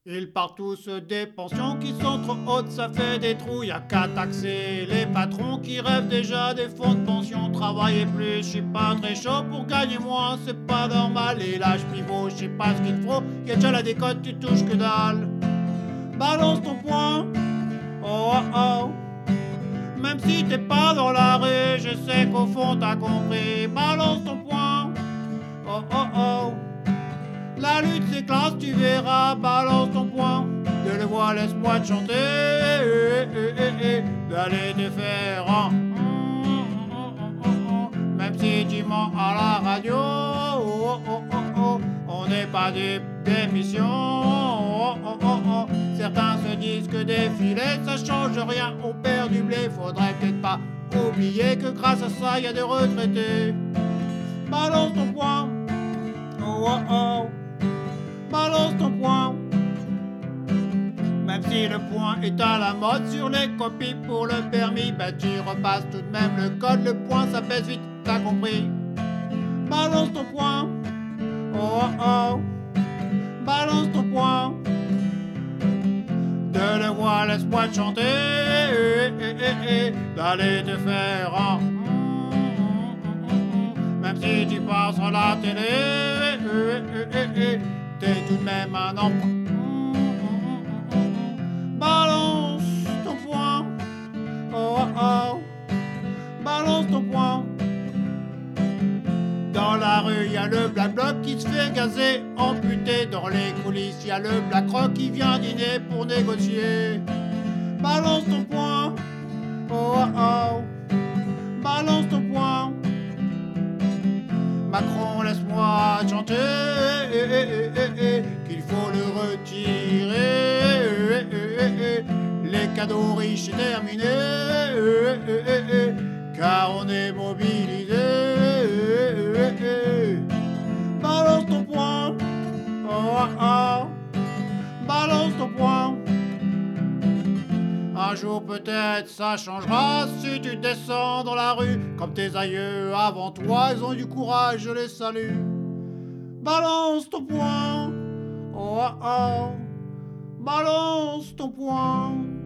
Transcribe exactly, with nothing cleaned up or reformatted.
Ils partent tous des pensions qui sont trop hautes, ça fait des trous, y'a qu'à taxer les patrons qui rêvent déjà des fonds de pension. Travailler plus, je suis pas très chaud pour gagner moins, c'est pas normal. Et l'âge pivot, je sais pas ce qu'il faut, y'a déjà la décote, tu touches que dalle. Balance ton poing, oh oh oh. Même si t'es pas dans la rue, je sais qu'au fond t'as compris. Balance ton poing, oh oh oh. La lutte c'est classe, tu verras, balance ton poing. De le voir, laisse-moi te chanter, eh, eh, eh, eh, d'aller te faire en même si tu mens à la radio, oh, oh, oh, oh. On n'est pas des démissions, oh, oh, oh, oh. Certains se disent que défiler ça change rien, on perd du blé. Faudrait peut-être pas oublier que grâce à ça y a des retraités. Balance ton poing, oh oh oh. Balance ton poing. Même si le point est à la mode sur les copies pour le permis, bah tu repasses tout de même le code, le point ça baisse vite, t'as compris. Balance ton poing, oh oh oh. Balance ton poing. De le voir, laisse-moi te chanter, eh, eh, eh, eh, d'aller te faire en même si tu passes sur la télé, eh, eh, eh, eh, t'es tout de même un enfant. Balance ton poing, oh oh oh. Balance ton poing. Dans la rue, y a le Black Bloc qui se fait gazer, amputé. Dans les coulisses, y a le Black Rock qui vient dîner pour négocier. Balance ton poing, oh oh oh. Balance ton poing. Macron, laisse-moi chanter, eh, eh, eh, eh, qu'il faut le retirer. Eh, eh, eh, eh, les cadeaux riches c'est terminé, eh, eh, eh, eh, car on est mobilisé. Eh, eh, eh. Balance ton poing, oh oh oh. Balance ton poing. Un jour peut-être ça changera si tu descends dans la rue comme tes aïeux avant toi, ils ont eu du courage, je les salue. Balance ton poing, oh oh oh. Balance ton poing.